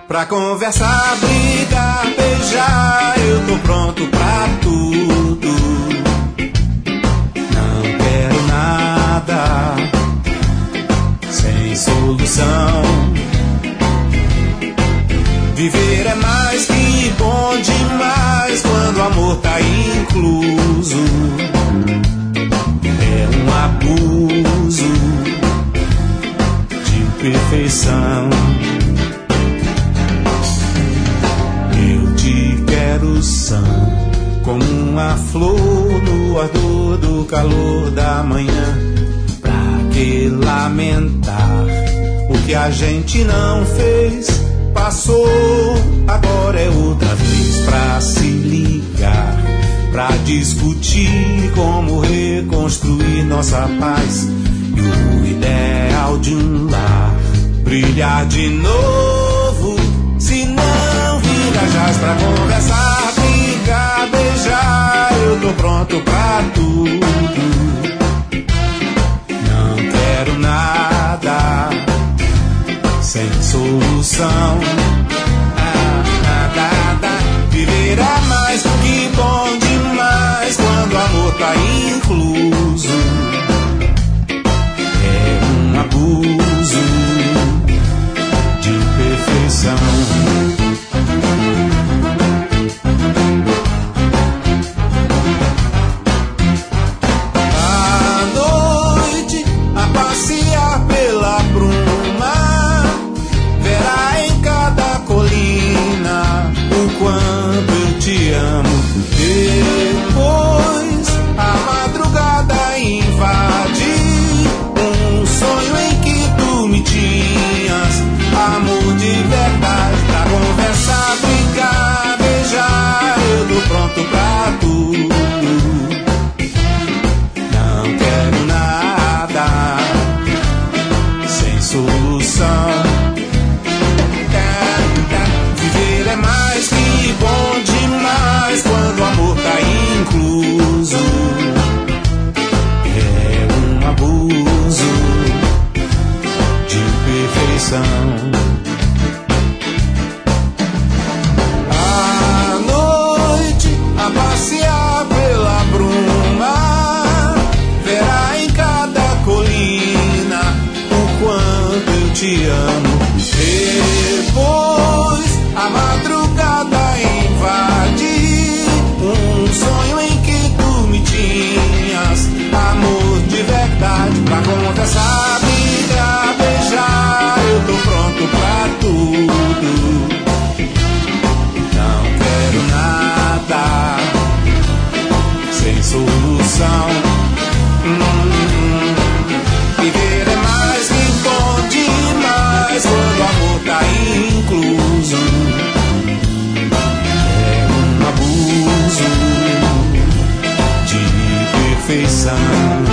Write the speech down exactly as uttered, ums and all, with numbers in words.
Pra conversar, brigar, beijar, eu tô pronto pra tudo. Não quero nada sem solução. Viver é mais que bom demais quando o amor tá incluso. É um abuso de perfeição. Eu te quero sã, como uma flor no ardor do calor da manhã. Pra que lamentar o que a gente não fez? Passou, agora é outra vez pra se ligar, pra discutir como reconstruir nossa paz e o ideal de um lar brilhar de novo. Se não viajas pra conversar, brigar, beijar, eu tô pronto pra tudo. Não quero nada sem solução. Ah, nada, nada. Viver é mais do que bom demais quando o amor tá incluso. É um abuso de perfeição. Te amo. Depois a madrugada invade um sonho em que tu me tinhas amor de verdade. Pra conversar, brincar, beijar, eu tô pronto pra tudo. Não quero nada sem solução. Viver é mais que bom demais quando o amor tá incluso. É um abuso de perfeição. À noite, a passear pela bruma, verá em cada colina o quanto eu te amo. Depois a madrugada invade um sonho em que tu me tinhas amor de verdade. Pra conversar, brigar, beijar, eu tô pronto pra tudo. Não quero nada sem solução. hum, Viver é mais que bom demais quando o amor tá incluso. É um abuso de perfeição.